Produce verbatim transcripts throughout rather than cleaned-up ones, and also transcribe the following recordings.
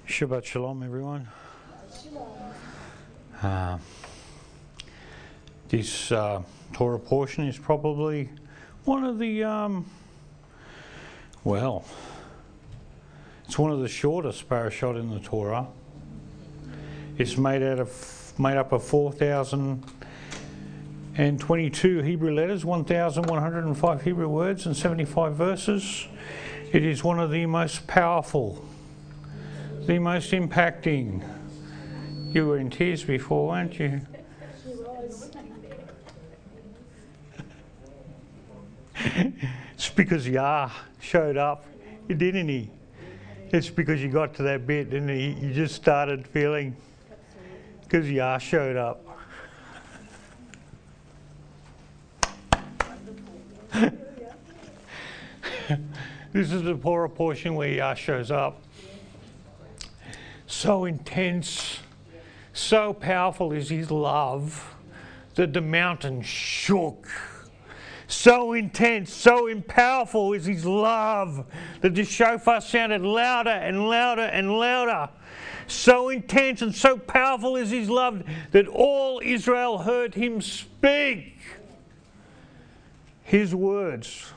Shabbat Shalom, everyone. Uh, this uh, Torah portion is probably one of the, um, well, it's one of the shortest parashot in the Torah. It's made out of made up of four thousand twenty-two Hebrew letters, one thousand one hundred five Hebrew words, and seventy-five verses. It is one of the most powerful, the most impacting. You were in tears before, weren't you? It's because Yah showed up, didn't he? It's because you got to that bit and you just started feeling, because Yah showed up. This is the Torah portion where Yah shows up. So intense, so powerful is his love that the mountain shook. So intense, so powerful is his love that the shofar sounded louder and louder and louder. So intense and so powerful is his love that all Israel heard him speak his words.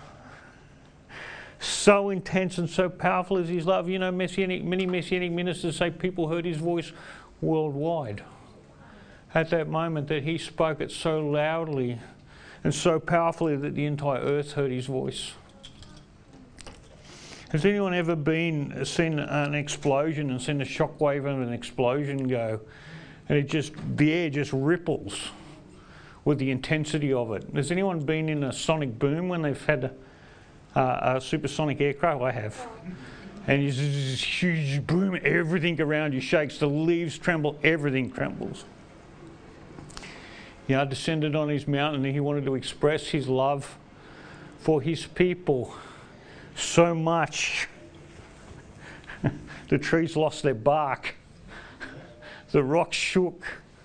So intense and so powerful is his love. You know, messianic, many messianic ministers say people heard his voice worldwide. At that moment that he spoke it so loudly and so powerfully that the entire earth heard his voice. Has anyone ever been seen an explosion and seen a shockwave of an explosion go, and it just, the air just ripples with the intensity of it? Has anyone been in a sonic boom when they've had Uh, a supersonic aircraft? I have. And it's this huge boom, everything around you shakes, the leaves tremble, everything trembles. Yah descended on his mountain and he wanted to express his love for his people so much. The trees lost their bark. The rocks shook.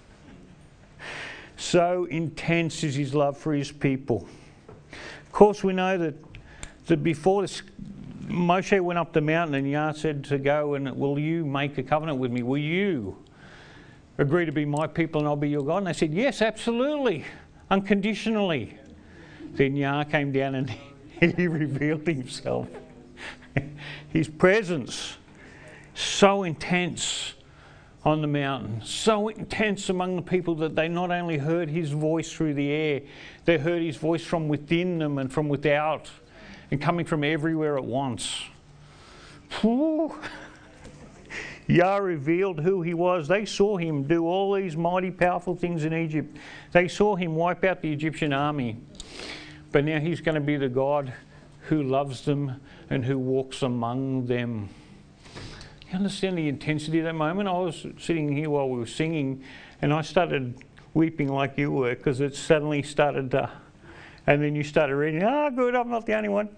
So intense is his love for his people. Of course, we know that that before this, Moshe went up the mountain and Yah said to go and, will you make a covenant with me? Will you agree to be my people and I'll be your God? And they said, yes, absolutely, unconditionally. Then Yah came down and he revealed himself. His presence, so intense on the mountain, so intense among the people that they not only heard his voice through the air, they heard his voice from within them and from without, and coming from everywhere at once. Whew. Yah revealed who he was. They saw him do all these mighty powerful things in Egypt. They saw him wipe out the Egyptian army. But now he's going to be the God who loves them and who walks among them. You understand the intensity of that moment? I was sitting here while we were singing and I started weeping like you were, because it suddenly started to, and then you started reading, ah, good, I'm not the only one.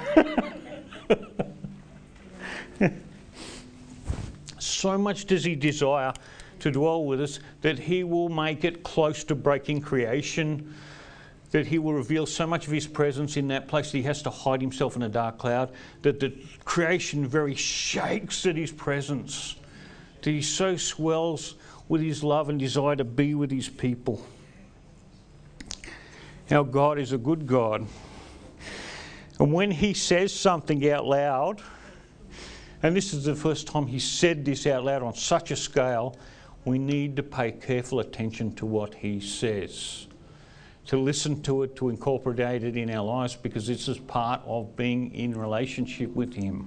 So much does he desire to dwell with us that he will make it close to breaking creation, that he will reveal so much of his presence in that place that he has to hide himself in a dark cloud, that the creation very shakes at his presence, that he so swells with his love and desire to be with his people. Our God is a good God. And when he says something out loud, and this is the first time he said this out loud on such a scale, we need to pay careful attention to what he says, to listen to it, to incorporate it in our lives, because this is part of being in relationship with him.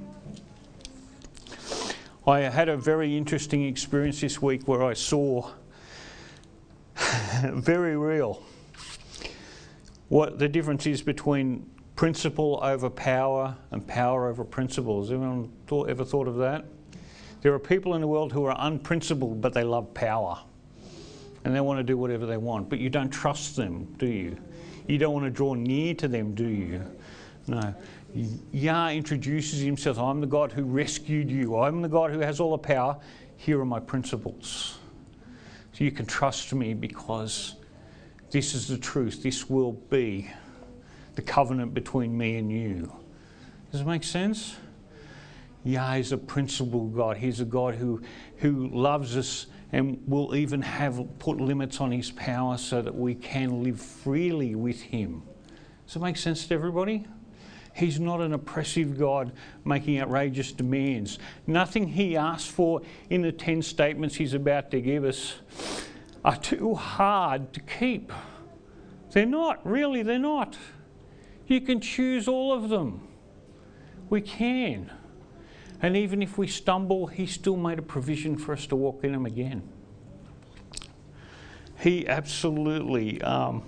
I had a very interesting experience this week where I saw very real what the difference is between principle over power and power over principles. Anyone thought, ever thought of that? There are people in the world who are unprincipled, but they love power. And they want to do whatever they want. But you don't trust them, do you? You don't want to draw near to them, do you? No. Yah introduces himself. I'm the God who rescued you. I'm the God who has all the power. Here are my principles. So you can trust me because this is the truth. This will be the covenant between me and you. Does it make sense? Yah is a principled God. He's a God who, who loves us and will even have put limits on his power so that we can live freely with him. Does it make sense to everybody? He's not an oppressive God making outrageous demands. Nothing he asks for in the ten statements he's about to give us are too hard to keep. They're not, really, they're not. You can choose all of them. We can. And even if we stumble, he still made a provision for us to walk in them again. He absolutely um,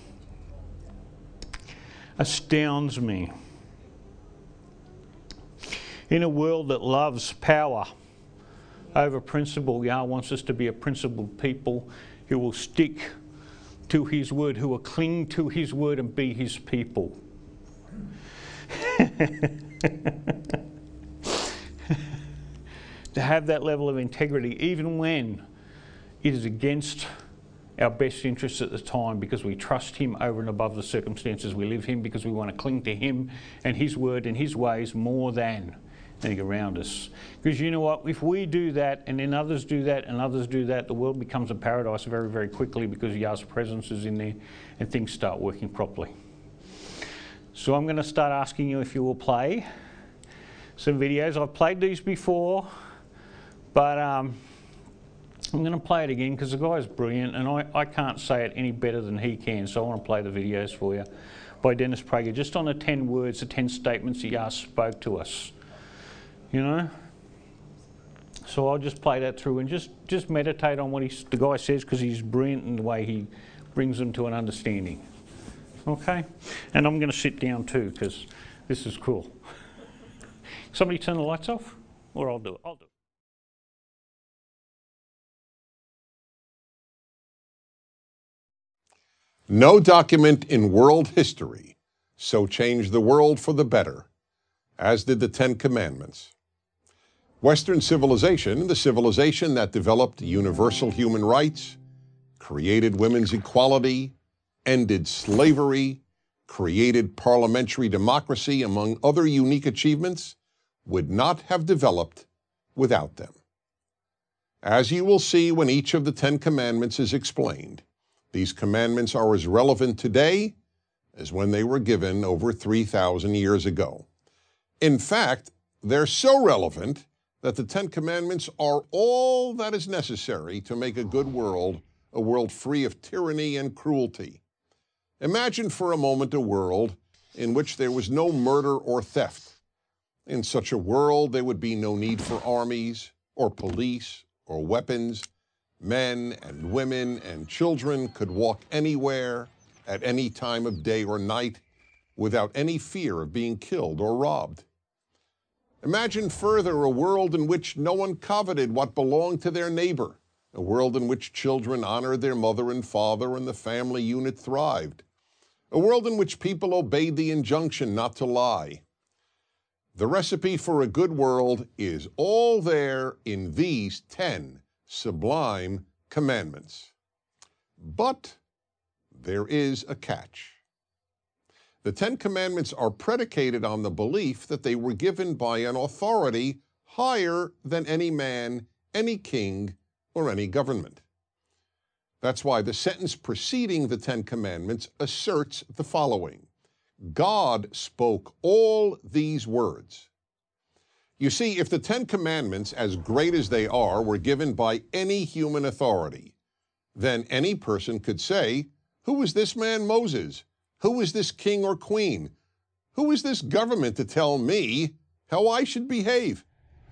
astounds me. In a world that loves power over principle, Yah wants us to be a principled people who will stick to his word, who will cling to his word and be his people. To have that level of integrity, even when it is against our best interests at the time, because we trust him over and above the circumstances we live in, because we want to cling to him and his word and his ways more than anything around us. Because you know what, if we do that and then others do that and others do that, the world becomes a paradise very, very quickly, because Yah's presence is in there and things start working properly. So I'm going to start asking you if you will play some videos. I've played these before, but um, I'm going to play it again because the guy's brilliant and I, I can't say it any better than he can, so I want to play the videos for you by Dennis Prager, just on the ten words, the ten statements that Yah spoke to us, you know. So I'll just play that through and just, just meditate on what he, the guy says, because he's brilliant in the way he brings them to an understanding. Okay? And I'm going to sit down too because this is cool. Somebody turn the lights off? Or I'll do it. I'll do it. No document in world history so changed the world for the better as did the Ten Commandments. Western civilization, the civilization that developed universal human rights, created women's equality, ended slavery, created parliamentary democracy, among other unique achievements, would not have developed without them. As you will see when each of the Ten Commandments is explained, these commandments are as relevant today as when they were given over three thousand years ago. In fact, they're so relevant that the Ten Commandments are all that is necessary to make a good world, a world free of tyranny and cruelty. Imagine for a moment a world in which there was no murder or theft. In such a world, there would be no need for armies or police or weapons. Men and women and children could walk anywhere at any time of day or night without any fear of being killed or robbed. Imagine further a world in which no one coveted what belonged to their neighbor, a world in which children honored their mother and father and the family unit thrived, a world in which people obeyed the injunction not to lie. The recipe for a good world is all there in these ten sublime commandments. But there is a catch. The Ten Commandments are predicated on the belief that they were given by an authority higher than any man, any king, or any government. That's why the sentence preceding the Ten Commandments asserts the following: God spoke all these words. You see, if the Ten Commandments, as great as they are, were given by any human authority, then any person could say, who is this man Moses? Who is this king or queen? Who is this government to tell me how I should behave?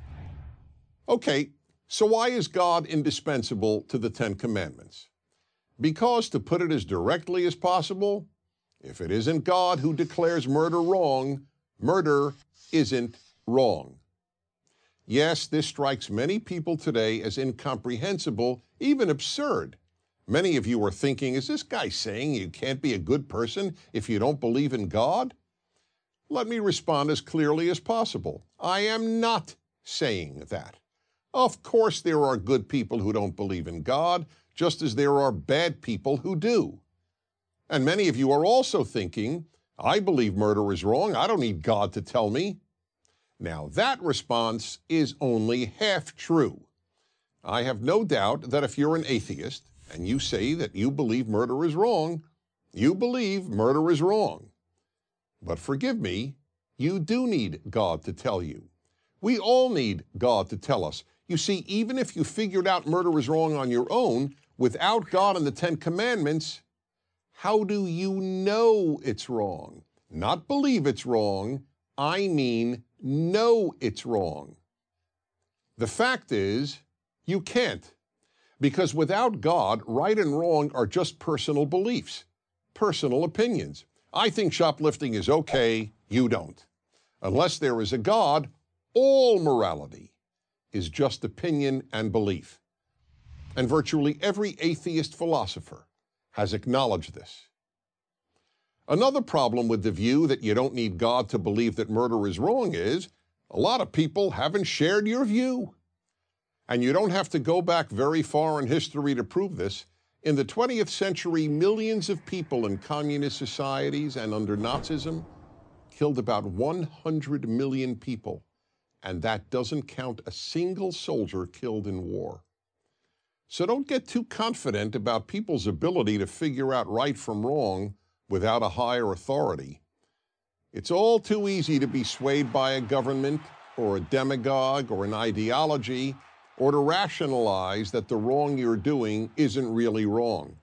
Okay, so why is God indispensable to the Ten Commandments? Because, to put it as directly as possible, if it isn't God who declares murder wrong, murder isn't wrong. Yes, this strikes many people today as incomprehensible, even absurd. Many of you are thinking, is this guy saying you can't be a good person if you don't believe in God? Let me respond as clearly as possible. I am not saying that. Of course there are good people who don't believe in God, just as there are bad people who do. And many of you are also thinking, I believe murder is wrong. I don't need God to tell me. Now, that response is only half true. I have no doubt that if you're an atheist and you say that you believe murder is wrong, you believe murder is wrong. But forgive me, you do need God to tell you. We all need God to tell us. You see, even if you figured out murder is wrong on your own, without God and the Ten Commandments, how do you know it's wrong? Not believe it's wrong, I mean know it's wrong. The fact is, you can't, because without God, right and wrong are just personal beliefs, personal opinions. I think shoplifting is okay, you don't. Unless there is a God, all morality is just opinion and belief. And virtually every atheist philosopher has acknowledged this. Another problem with the view that you don't need God to believe that murder is wrong is a lot of people haven't shared your view. And you don't have to go back very far in history to prove this. In the twentieth century, millions of people in communist societies and under Nazism killed about one hundred million people, and that doesn't count a single soldier killed in war. So don't get too confident about people's ability to figure out right from wrong without a higher authority. It's all too easy to be swayed by a government or a demagogue or an ideology, or to rationalize that the wrong you're doing isn't really wrong.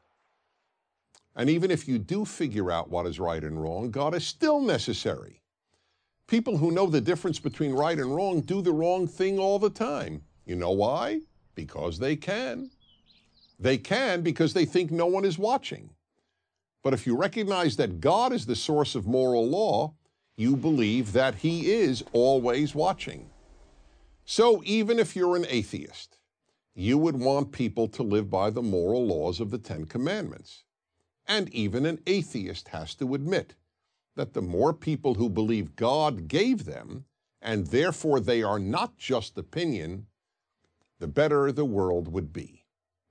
And even if you do figure out what is right and wrong, God is still necessary. People who know the difference between right and wrong do the wrong thing all the time. You know why? Because they can. They can because they think no one is watching. But if you recognize that God is the source of moral law, you believe that He is always watching. So even if you're an atheist, you would want people to live by the moral laws of the Ten Commandments. And even an atheist has to admit that the more people who believe God gave them, and therefore they are not just opinion, the better the world would be.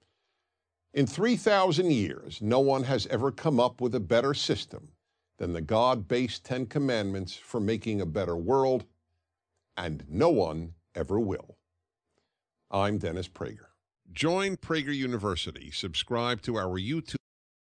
In three thousand years, no one has ever come up with a better system than the God-based Ten Commandments for making a better world, and no one ever will. I'm Dennis Prager. Join Prager University. Subscribe to our YouTube.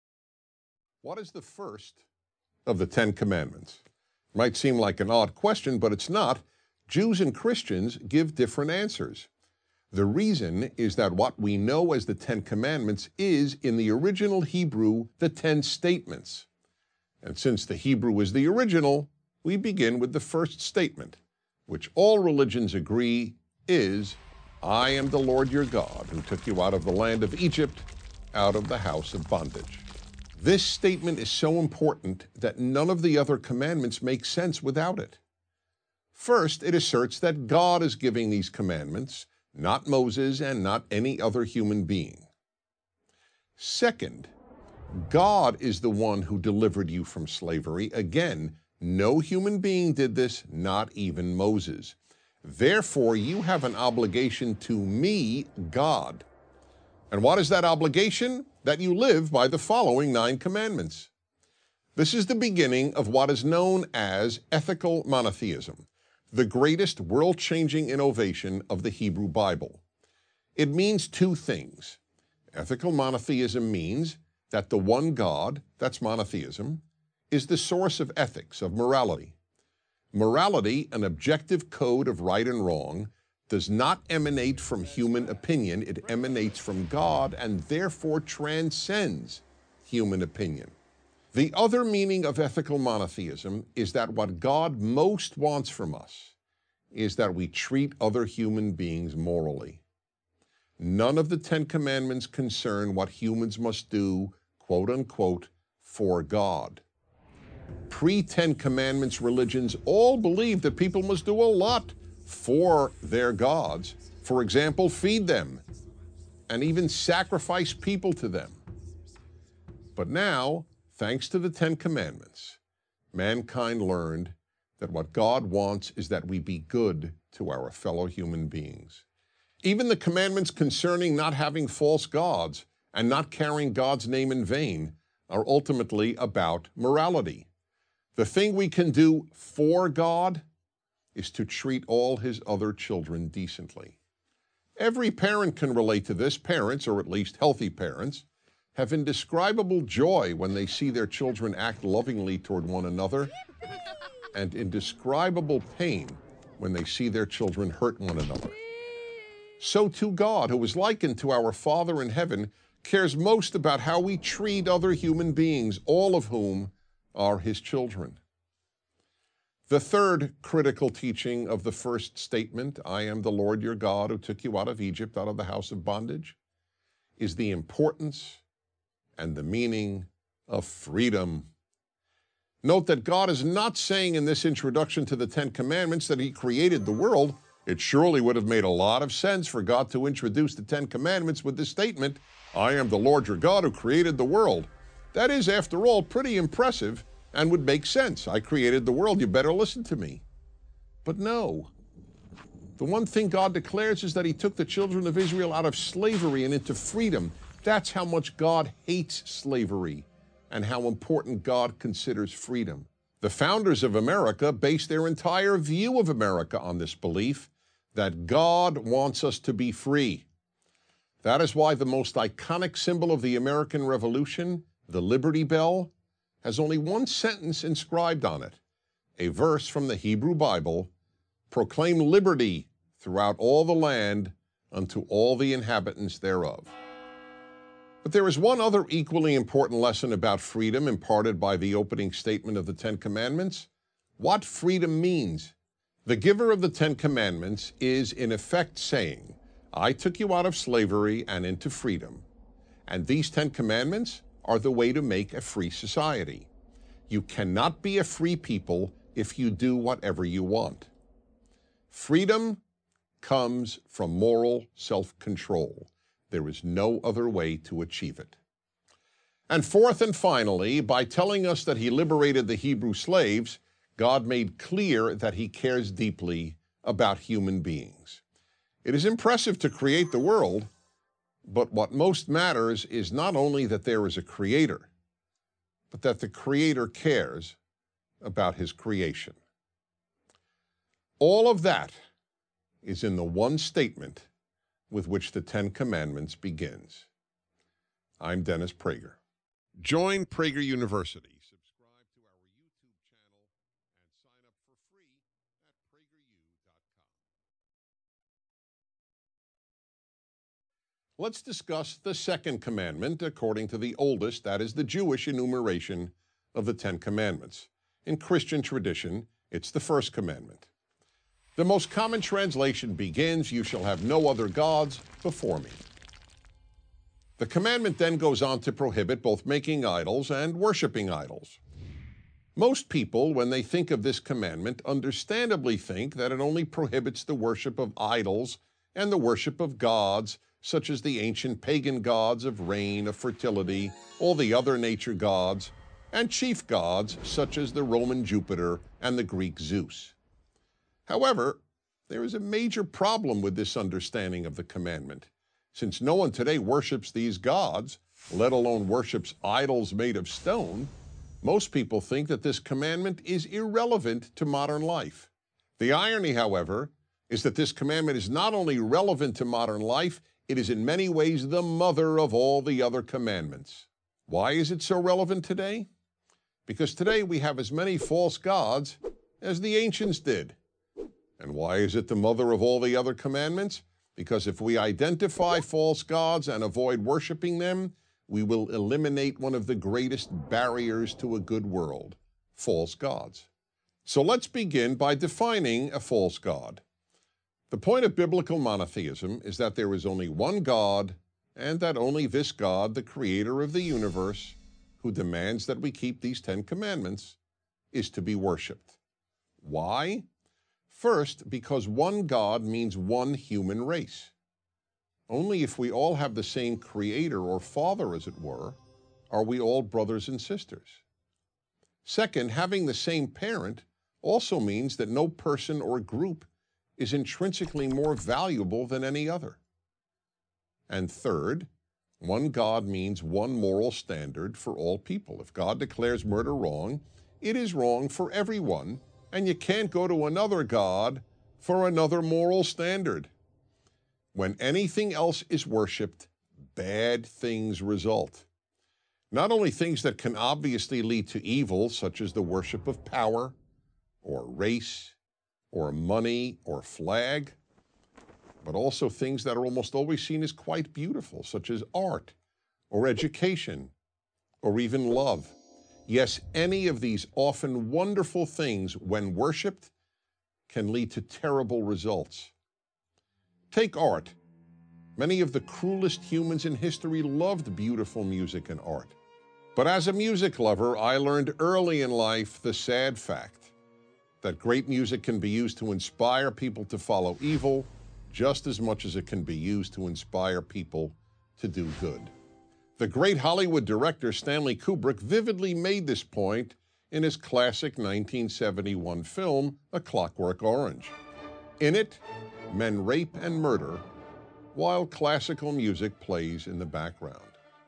What is the first of the Ten Commandments? Might seem like an odd question, but it's not. Jews and Christians give different answers. The reason is that what we know as the Ten Commandments is, in the original Hebrew, the Ten Statements. And since the Hebrew is the original, we begin with the first statement, which all religions agree is, I am the Lord your God, who took you out of the land of Egypt, out of the house of bondage. This statement is so important that none of the other commandments make sense without it. First, it asserts that God is giving these commandments, not Moses and not any other human being. Second, God is the one who delivered you from slavery. Again, no human being did this, not even Moses. Therefore, you have an obligation to me, God. And what is that obligation? That you live by the following nine commandments. This is the beginning of what is known as ethical monotheism, the greatest world-changing innovation of the Hebrew Bible. It means two things. Ethical monotheism means that the one God, that's monotheism, is the source of ethics, of morality. Morality, an objective code of right and wrong, does not emanate from human opinion. It emanates from God and therefore transcends human opinion. The other meaning of ethical monotheism is that what God most wants from us is that we treat other human beings morally. None of the Ten Commandments concern what humans must do, quote unquote, for God. Pre-Ten Commandments religions all believe that people must do a lot for their gods. For example, feed them and even sacrifice people to them. But now, thanks to the Ten Commandments, mankind learned that what God wants is that we be good to our fellow human beings. Even the commandments concerning not having false gods and not carrying God's name in vain are ultimately about morality. The thing we can do for God is to treat all his other children decently. Every parent can relate to this. Parents, or at least healthy parents, have indescribable joy when they see their children act lovingly toward one another, and indescribable pain when they see their children hurt one another. So too God, who is likened to our Father in heaven, cares most about how we treat other human beings, all of whom are his children. The third critical teaching of the first statement, I am the Lord your God who took you out of Egypt, out of the house of bondage, is the importance and the meaning of freedom. Note that God is not saying in this introduction to the Ten Commandments that he created the world. It surely would have made a lot of sense for God to introduce the Ten Commandments with this statement, I am the Lord your God who created the world. That is, after all, pretty impressive and would make sense. I created the world, you better listen to me. But no. The one thing God declares is that he took the children of Israel out of slavery and into freedom. That's how much God hates slavery and how important God considers freedom. The founders of America based their entire view of America on this belief that God wants us to be free. That is why the most iconic symbol of the American Revolution, the Liberty Bell, has only one sentence inscribed on it, a verse from the Hebrew Bible, proclaim liberty throughout all the land unto all the inhabitants thereof. But there is one other equally important lesson about freedom imparted by the opening statement of the Ten Commandments: what freedom means. The giver of the Ten Commandments is in effect saying, I took you out of slavery and into freedom, and these Ten Commandments are the way to make a free society. You cannot be a free people if you do whatever you want. Freedom comes from moral self-control. There is no other way to achieve it. And fourth and finally, by telling us that he liberated the Hebrew slaves, God made clear that he cares deeply about human beings. It is impressive to create the world, but what most matters is not only that there is a creator, but that the creator cares about his creation. All of that is in the one statement with which the Ten Commandments begins. I'm Dennis Prager. Join Prager University. Subscribe to our YouTube channel and sign up for free at prager u dot com. Let's discuss the second commandment according to the oldest, that is the Jewish enumeration of the Ten Commandments. In Christian tradition, it's the first commandment. The most common translation begins, you shall have no other gods before me. The commandment then goes on to prohibit both making idols and worshiping idols. Most people, when they think of this commandment, understandably think that it only prohibits the worship of idols and the worship of gods, such as the ancient pagan gods of rain, of fertility, all the other nature gods, and chief gods, such as the Roman Jupiter and the Greek Zeus. However, there is a major problem with this understanding of the commandment. Since no one today worships these gods, let alone worships idols made of stone, most people think that this commandment is irrelevant to modern life. The irony, however, is that this commandment is not only relevant to modern life, it is in many ways the mother of all the other commandments. Why is it so relevant today? Because today we have as many false gods as the ancients did. And why is it the mother of all the other commandments? Because if we identify false gods and avoid worshiping them, we will eliminate one of the greatest barriers to a good world, false gods. So let's begin by defining a false god. The point of biblical monotheism is that there is only one God, and that only this God, the creator of the universe, who demands that we keep these Ten Commandments, is to be worshipped. Why? First, because one God means one human race. Only if we all have the same creator or father, as it were, are we all brothers and sisters. Second, having the same parent also means that no person or group is intrinsically more valuable than any other. And third, one God means one moral standard for all people. If God declares murder wrong, it is wrong for everyone, and you can't go to another God for another moral standard. When anything else is worshipped, bad things result. Not only things that can obviously lead to evil, such as the worship of power, or race, or money, or flag, but also things that are almost always seen as quite beautiful, such as art, or education, or even love. Yes, any of these often wonderful things, when worshipped, can lead to terrible results. Take art. Many of the cruelest humans in history loved beautiful music and art. But as a music lover, I learned early in life the sad fact that great music can be used to inspire people to follow evil just as much as it can be used to inspire people to do good. The great Hollywood director Stanley Kubrick vividly made this point in his classic nineteen seventy-one film, A Clockwork Orange. In it, men rape and murder while classical music plays in the background.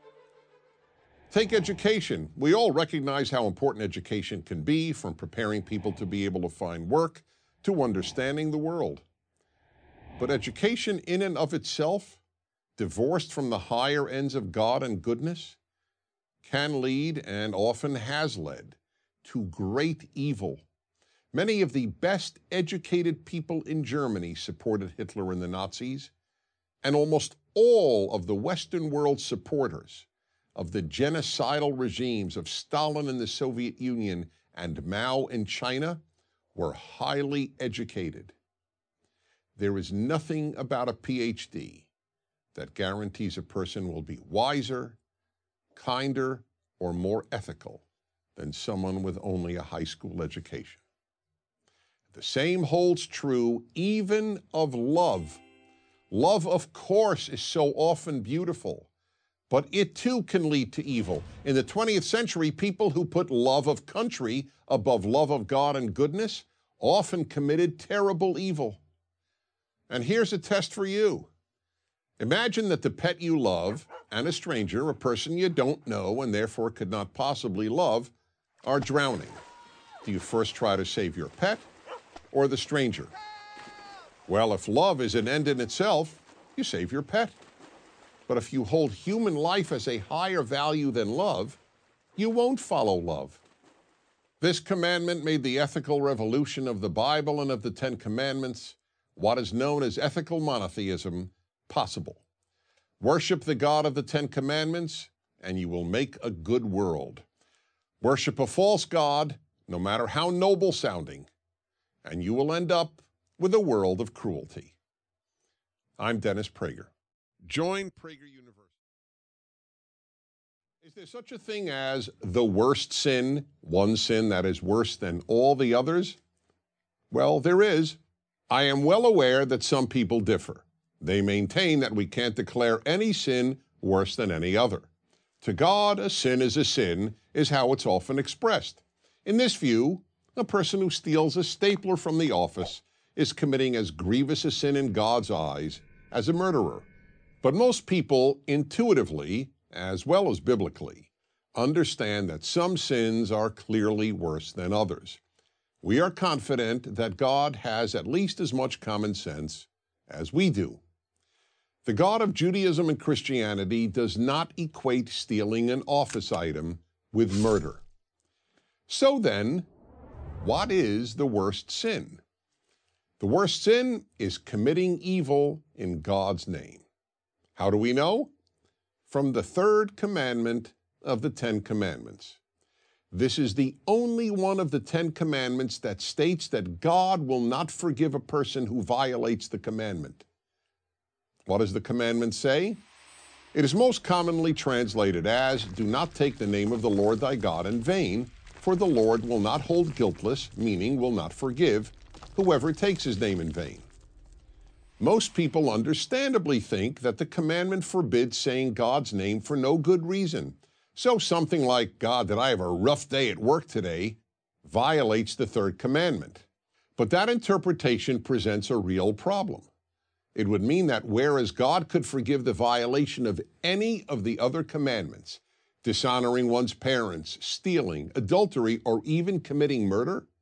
Take education. We all recognize how important education can be, from preparing people to be able to find work to understanding the world. But education in and of itself, divorced from the higher ends of God and goodness, can lead, and often has led, to great evil. Many of the best educated people in Germany supported Hitler and the Nazis, and almost all of the Western world supporters of the genocidal regimes of Stalin in the Soviet Union and Mao in China were highly educated. There is nothing about a P H D that guarantees a person will be wiser, kinder, or more ethical than someone with only a high school education. The same holds true even of love. Love, of course, is so often beautiful, but it too can lead to evil. In the twentieth century, people who put love of country above love of God and goodness often committed terrible evil. And here's a test for you. Imagine that the pet you love and a stranger, a person you don't know and therefore could not possibly love, are drowning. Do you first try to save your pet or the stranger? Well, if love is an end in itself, you save your pet. But if you hold human life as a higher value than love, you won't follow love. This commandment made the ethical revolution of the Bible and of the Ten Commandments, what is known as ethical monotheism, possible. Worship the God of the Ten Commandments, and you will make a good world. Worship a false god, no matter how noble sounding, and you will end up with a world of cruelty. I'm Dennis Prager. Join Prager University. Is there such a thing as the worst sin, one sin that is worse than all the others? Well, there is. I am well aware that some people differ. They maintain that we can't declare any sin worse than any other. To God, a sin is a sin, is how it's often expressed. In this view, a person who steals a stapler from the office is committing as grievous a sin in God's eyes as a murderer. But most people intuitively, as well as biblically, understand that some sins are clearly worse than others. We are confident that God has at least as much common sense as we do. The God of Judaism and Christianity does not equate stealing an office item with murder. So then, what is the worst sin? The worst sin is committing evil in God's name. How do we know? From the third commandment of the Ten Commandments. This is the only one of the Ten Commandments that states that God will not forgive a person who violates the commandment. What does the commandment say? It is most commonly translated as, "Do not take the name of the Lord thy God in vain, for the Lord will not hold guiltless," meaning will not forgive, "whoever takes his name in vain." Most people understandably think that the commandment forbids saying God's name for no good reason. So something like, "God, did I have a rough day at work today?" violates the third commandment. But that interpretation presents a real problem. It would mean that whereas God could forgive the violation of any of the other commandments, dishonoring one's parents, stealing, adultery, or even committing murder,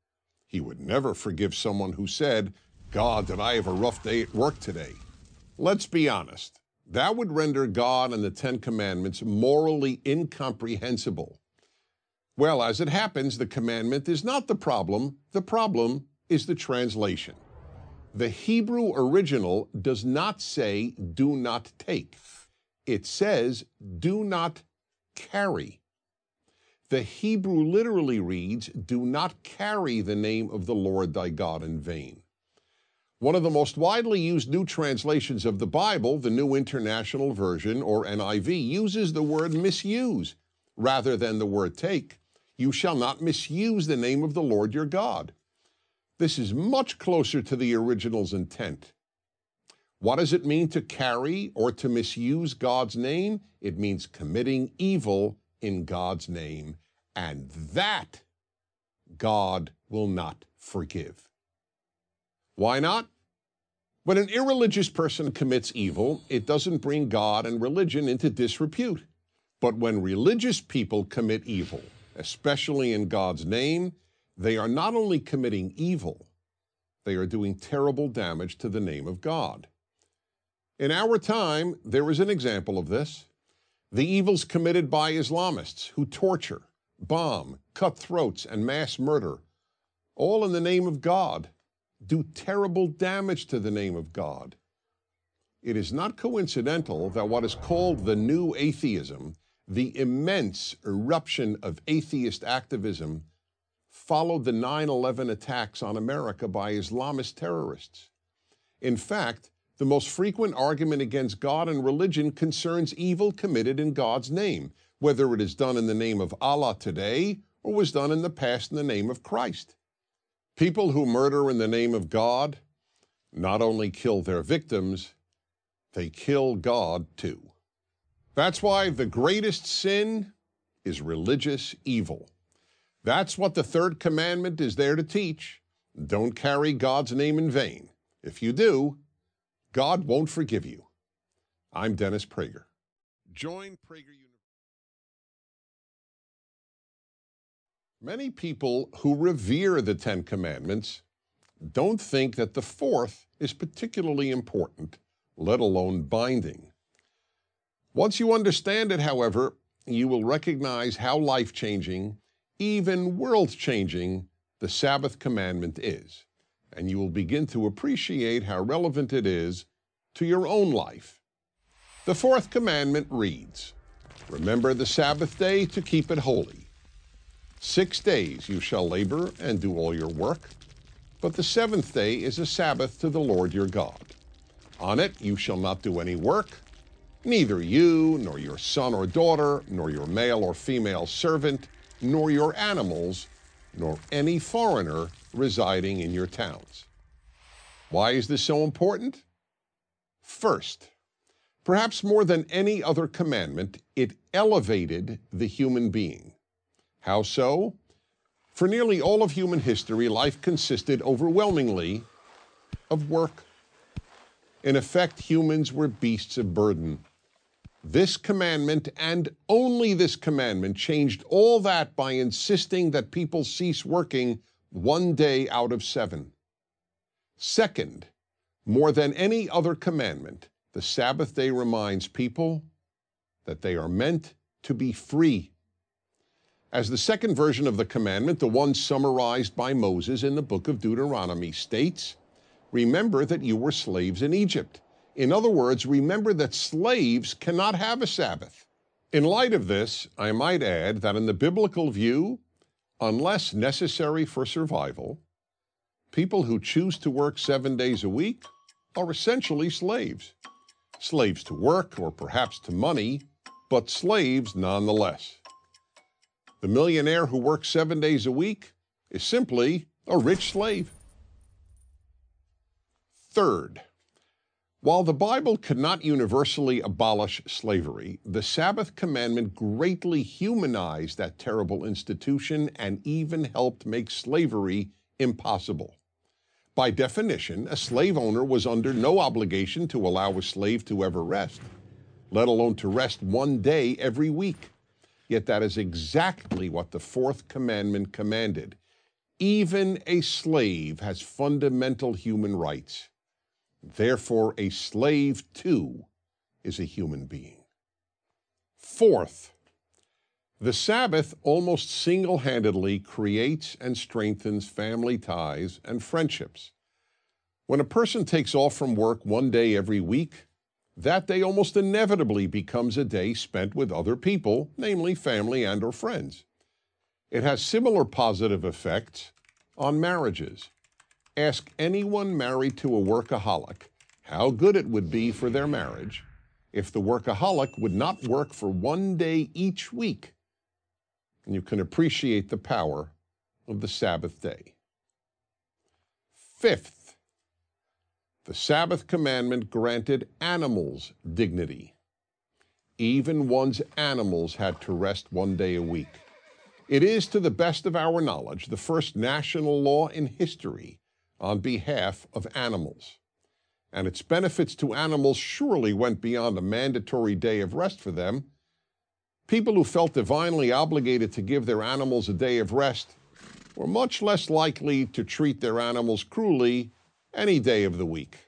He would never forgive someone who said, "God, did I have a rough day at work today?" Let's be honest. That would render God and the Ten Commandments morally incomprehensible. Well, as it happens, the commandment is not the problem. The problem is the translation. The Hebrew original does not say, "do not take." It says, "do not carry." The Hebrew literally reads, "do not carry the name of the Lord thy God in vain." One of the most widely used new translations of the Bible, the New International Version, or N I V, uses the word misuse rather than the word take. You shall not misuse the name of the Lord your God. This is much closer to the original's intent. What does it mean to carry or to misuse God's name? It means committing evil in God's name, and that God will not forgive. Why not? When an irreligious person commits evil, it doesn't bring God and religion into disrepute. But when religious people commit evil, especially in God's name, they are not only committing evil, they are doing terrible damage to the name of God. In our time, there is an example of this. The evils committed by Islamists who torture, bomb, cut throats, and mass murder, all in the name of God, do terrible damage to the name of God. It is not coincidental that what is called the new atheism, the immense eruption of atheist activism, followed the nine eleven attacks on America by Islamist terrorists. In fact, the most frequent argument against God and religion concerns evil committed in God's name, whether it is done in the name of Allah today or was done in the past in the name of Christ. People who murder in the name of God not only kill their victims, they kill God too. That's why the greatest sin is religious evil. That's what the third commandment is there to teach. Don't carry God's name in vain. If you do, God won't forgive you. I'm Dennis Prager. Join Prager University. Many people who revere the Ten Commandments don't think that the fourth is particularly important, let alone binding. Once you understand it, however, you will recognize how life-changing, even world-changing, the Sabbath commandment is, and you will begin to appreciate how relevant it is to your own life. The fourth commandment reads, "Remember the Sabbath day to keep it holy. Six days you shall labor and do all your work, but the seventh day is a Sabbath to the Lord your God. On it you shall not do any work, neither you, nor your son or daughter, nor your male or female servant, nor your animals, nor any foreigner residing in your towns." Why is this so important? First, perhaps more than any other commandment, it elevated the human being. How so? For nearly all of human history, life consisted overwhelmingly of work. In effect, humans were beasts of burden. This commandment, and only this commandment, changed all that by insisting that people cease working one day out of seven. Second, more than any other commandment, the Sabbath day reminds people that they are meant to be free. As the second version of the commandment, the one summarized by Moses in the book of Deuteronomy, states, "Remember that you were slaves in Egypt." In other words, remember that slaves cannot have a Sabbath. In light of this, I might add that in the biblical view, unless necessary for survival, people who choose to work seven days a week are essentially slaves. Slaves to work, or perhaps to money, but slaves nonetheless. The millionaire who works seven days a week is simply a rich slave. Third, while the Bible could not universally abolish slavery, the Sabbath commandment greatly humanized that terrible institution and even helped make slavery impossible. By definition, a slave owner was under no obligation to allow a slave to ever rest, let alone to rest one day every week. Yet that is exactly what the fourth commandment commanded. Even a slave has fundamental human rights. Therefore, a slave, too, is a human being. Fourth, the Sabbath almost single-handedly creates and strengthens family ties and friendships. When a person takes off from work one day every week, that day almost inevitably becomes a day spent with other people, namely family and or friends. It has similar positive effects on marriages. Ask anyone married to a workaholic how good it would be for their marriage if the workaholic would not work for one day each week. And you can appreciate the power of the Sabbath day. Fifth, the Sabbath commandment granted animals dignity. Even one's animals had to rest one day a week. It is, to the best of our knowledge, the first national law in history on behalf of animals. And its benefits to animals surely went beyond a mandatory day of rest for them. People who felt divinely obligated to give their animals a day of rest were much less likely to treat their animals cruelly any day of the week.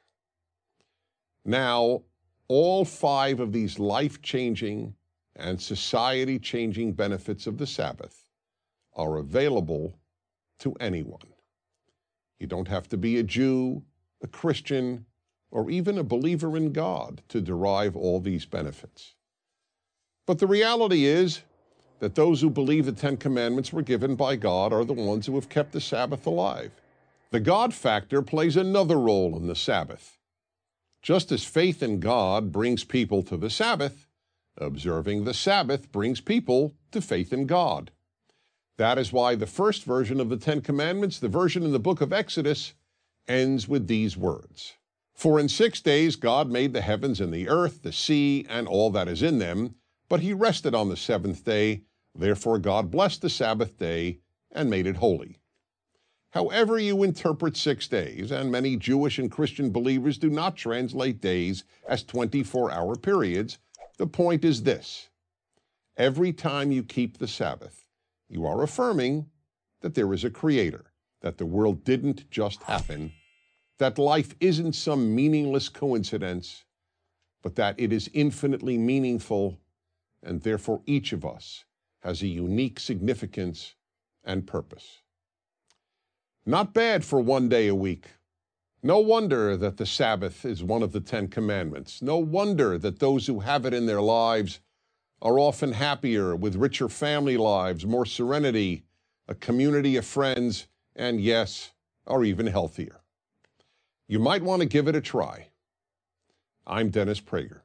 Now, all five of these life-changing and society-changing benefits of the Sabbath are available to anyone. You don't have to be a Jew, a Christian, or even a believer in God to derive all these benefits. But the reality is that those who believe the Ten Commandments were given by God are the ones who have kept the Sabbath alive. The God factor plays another role in the Sabbath. Just as faith in God brings people to the Sabbath, observing the Sabbath brings people to faith in God. That is why the first version of the Ten Commandments, the version in the book of Exodus, ends with these words. For in six days God made the heavens and the earth, the sea, and all that is in them, but he rested on the seventh day. Therefore God blessed the Sabbath day and made it holy. However you interpret six days, and many Jewish and Christian believers do not translate days as twenty-four hour periods, the point is this. Every time you keep the Sabbath, you are affirming that there is a creator, that the world didn't just happen, that life isn't some meaningless coincidence, but that it is infinitely meaningful, and therefore each of us has a unique significance and purpose. Not bad for one day a week. No wonder that the Sabbath is one of the Ten Commandments. No wonder that those who have it in their lives are often happier, with richer family lives, more serenity, a community of friends, and yes, are even healthier. You might want to give it a try. I'm Dennis Prager.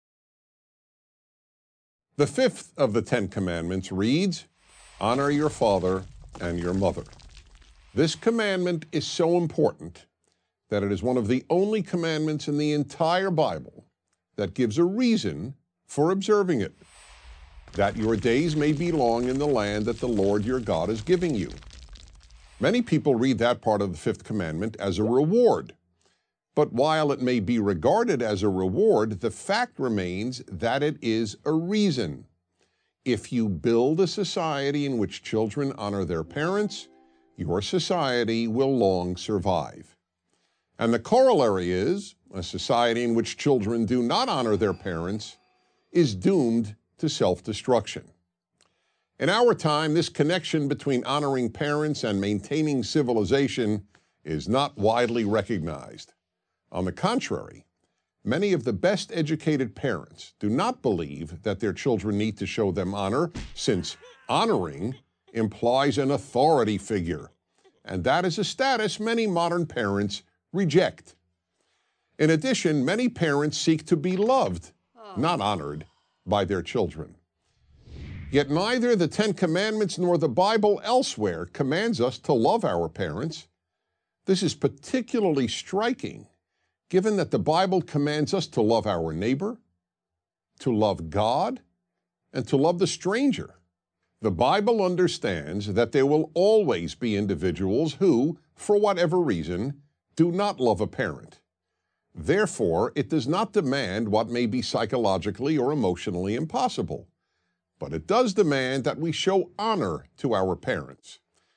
The fifth of the Ten Commandments reads, honor your father and your mother. This commandment is so important that it is one of the only commandments in the entire Bible that gives a reason for observing it, that your days may be long in the land that the Lord your God is giving you. Many people read that part of the fifth commandment as a reward. But while it may be regarded as a reward, the fact remains that it is a reason. If you build a society in which children honor their parents, your society will long survive. And the corollary is, a society in which children do not honor their parents is doomed to self-destruction. In our time, this connection between honoring parents and maintaining civilization is not widely recognized. On the contrary, many of the best educated parents do not believe that their children need to show them honor, since honoring implies an authority figure, and that is a status many modern parents reject. In addition, many parents seek to be loved, not honored, by their children. Yet neither the Ten Commandments nor the Bible elsewhere commands us to love our parents. This is particularly striking, given that the Bible commands us to love our neighbor, to love God, and to love the stranger. The Bible understands that there will always be individuals who, for whatever reason, do not love a parent. Therefore, it does not demand what may be psychologically or emotionally impossible, but it does demand that we show honor to our parents.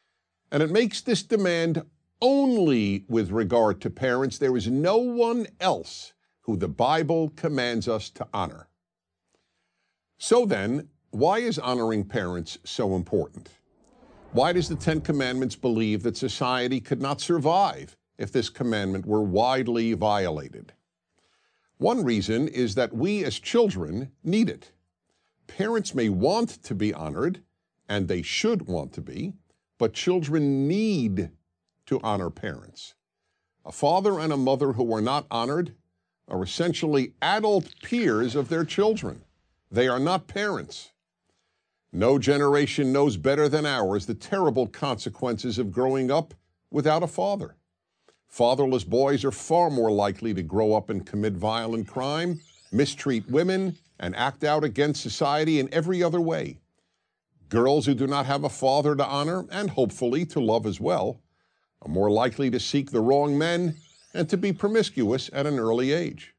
And it makes this demand only with regard to parents. There is no one else who the Bible commands us to honor. So then, why is honoring parents so important? Why does the Ten Commandments believe that society could not survive if this commandment were widely violated? One reason is that we as children need it. Parents may want to be honored, and they should want to be, but children need to honor parents. A father and a mother who are not honored are essentially adult peers of their children. They are not parents. No generation knows better than ours the terrible consequences of growing up without a father. Fatherless boys are far more likely to grow up and commit violent crime, mistreat women, and act out against society in every other way. Girls who do not have a father to honor, and hopefully to love as well, are more likely to seek the wrong men and to be promiscuous at an early age.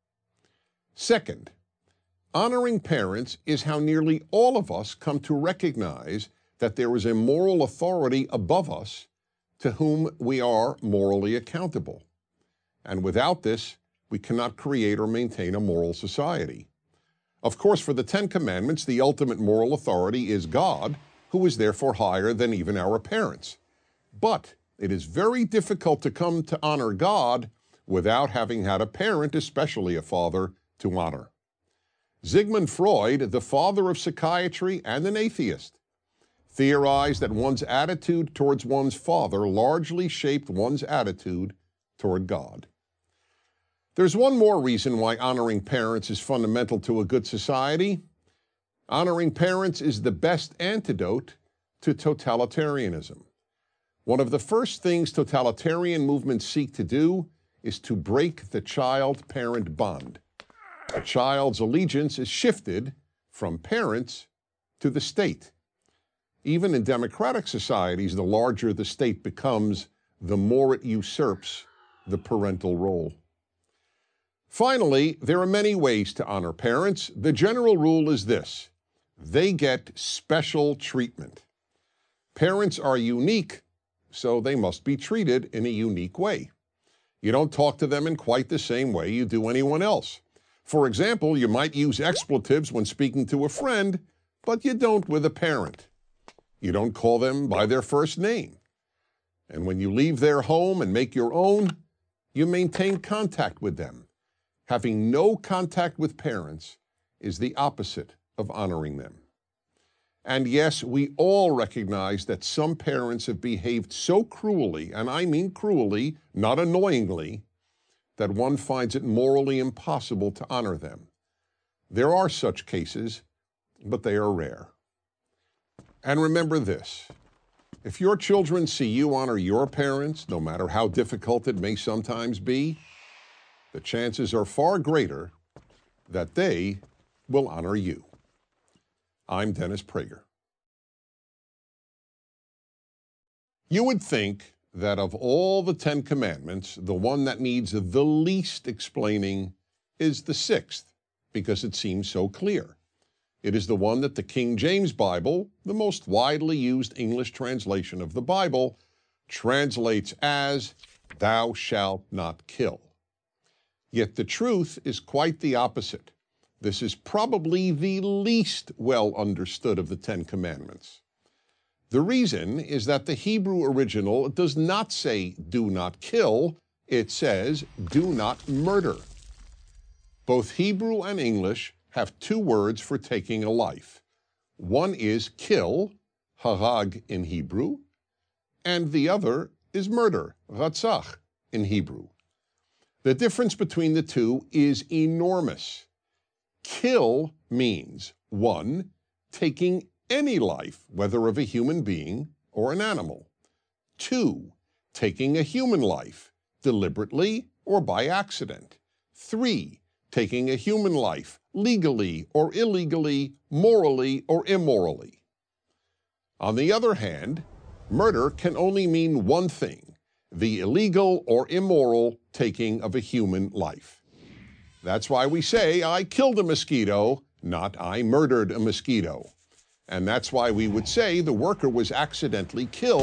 Second, honoring parents is how nearly all of us come to recognize that there is a moral authority above us to whom we are morally accountable. And without this, we cannot create or maintain a moral society. Of course, for the Ten Commandments, the ultimate moral authority is God, who is therefore higher than even our parents. But it is very difficult to come to honor God without having had a parent, especially a father, to honor. Sigmund Freud, the father of psychiatry and an atheist, theorized that one's attitude towards one's father largely shaped one's attitude toward God. There's one more reason why honoring parents is fundamental to a good society. Honoring parents is the best antidote to totalitarianism. One of the first things totalitarian movements seek to do is to break the child-parent bond. A child's allegiance is shifted from parents to the state. Even in democratic societies, the larger the state becomes, the more it usurps the parental role. Finally, there are many ways to honor parents. The general rule is this: they get special treatment. Parents are unique, so they must be treated in a unique way. You don't talk to them in quite the same way you do anyone else. For example, you might use expletives when speaking to a friend, but you don't with a parent. You don't call them by their first name. And when you leave their home and make your own, you maintain contact with them. Having no contact with parents is the opposite of honoring them. And yes, we all recognize that some parents have behaved so cruelly, and I mean cruelly, not annoyingly, that one finds it morally impossible to honor them. There are such cases, but they are rare. And remember this: if your children see you honor your parents, no matter how difficult it may sometimes be, the chances are far greater that they will honor you. I'm Dennis Prager. You would think that of all the Ten Commandments, the one that needs the least explaining is the sixth, because it seems so clear. It is the one that the King James Bible, the most widely used English translation of the Bible, translates as, "Thou shalt not kill." Yet the truth is quite the opposite. This is probably the least well understood of the Ten Commandments. The reason is that the Hebrew original does not say, "do not kill," it says, "do not murder." Both Hebrew and English have two words for taking a life. One is kill, harag in Hebrew, and the other is murder, ratzach in Hebrew. The difference between the two is enormous. Kill means, one, taking any life, whether of a human being or an animal. Two, taking a human life, deliberately or by accident. Three, taking a human life, legally or illegally, morally or immorally. On the other hand, murder can only mean one thing: the illegal or immoral taking of a human life. That's why we say, "I killed a mosquito," not "I murdered a mosquito." And that's why we would say the worker was accidentally killed,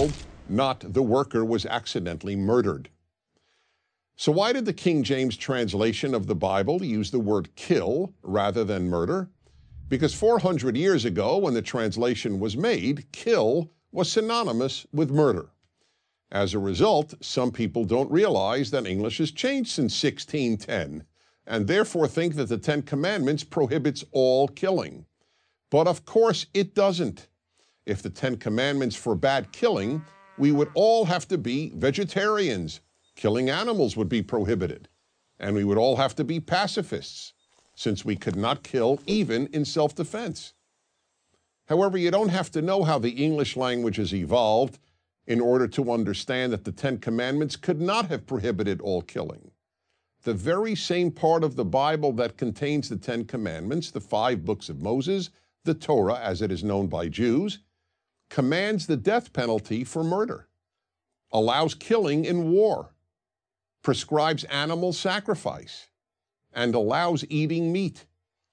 not the worker was accidentally murdered. So why did the King James translation of the Bible use the word kill rather than murder? Because four hundred years ago, when the translation was made, kill was synonymous with murder. As a result, some people don't realize that English has changed since sixteen ten, and therefore think that the Ten Commandments prohibits all killing. But of course it doesn't. If the Ten Commandments forbade killing, we would all have to be vegetarians. Killing animals would be prohibited. And we would all have to be pacifists, since we could not kill even in self-defense. However, you don't have to know how the English language has evolved in order to understand that the Ten Commandments could not have prohibited all killing. The very same part of the Bible that contains the Ten Commandments, the five books of Moses, the Torah as it is known by Jews, commands the death penalty for murder, allows killing in war, prescribes animal sacrifice, and allows eating meat.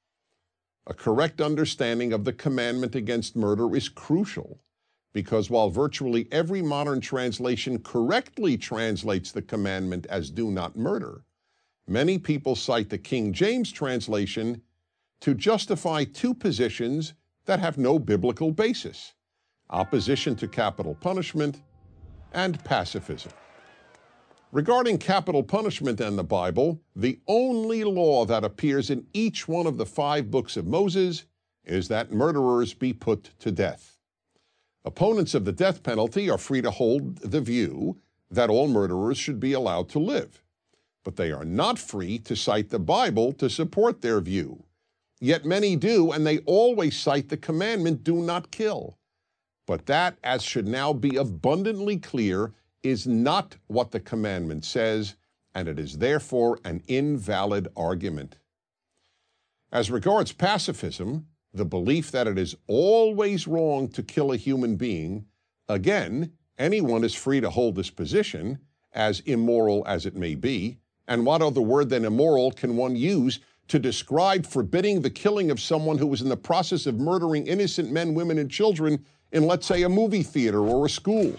A correct understanding of the commandment against murder is crucial, because while virtually every modern translation correctly translates the commandment as do not murder, many people cite the King James translation to justify two positions that have no biblical basis: opposition to capital punishment and pacifism. Regarding capital punishment and the Bible, the only law that appears in each one of the five books of Moses is that murderers be put to death. Opponents of the death penalty are free to hold the view that all murderers should be allowed to live, but they are not free to cite the Bible to support their view. Yet many do, and they always cite the commandment, do not kill. But that, as should now be abundantly clear, is not what the commandment says, and it is therefore an invalid argument. As regards pacifism, the belief that it is always wrong to kill a human being, again, anyone is free to hold this position, as immoral as it may be, and what other word than immoral can one use to describe forbidding the killing of someone who was in the process of murdering innocent men, women, and children in, let's say, a movie theater or a school?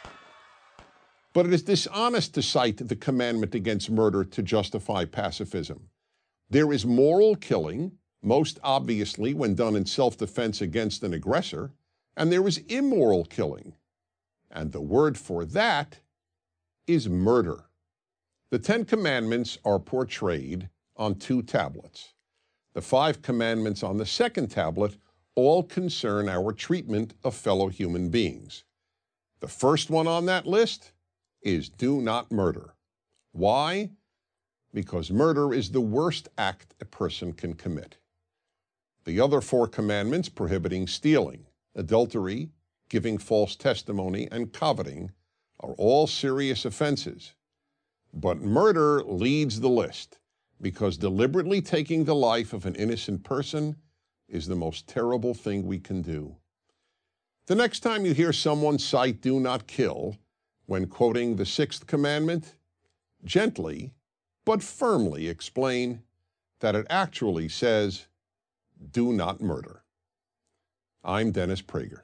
But it is dishonest to cite the commandment against murder to justify pacifism. There is moral killing, most obviously when done in self-defense against an aggressor, and there is immoral killing. And the word for that is murder. The Ten Commandments are portrayed on two tablets. The five commandments on the second tablet all concern our treatment of fellow human beings. The first one on that list is do not murder. Why? Because murder is the worst act a person can commit. The other four commandments prohibiting stealing, adultery, giving false testimony, and coveting are all serious offenses. But murder leads the list because deliberately taking the life of an innocent person is the most terrible thing we can do. The next time you hear someone cite do not kill when quoting the sixth commandment, gently but firmly explain that it actually says, do not murder. I'm Dennis Prager.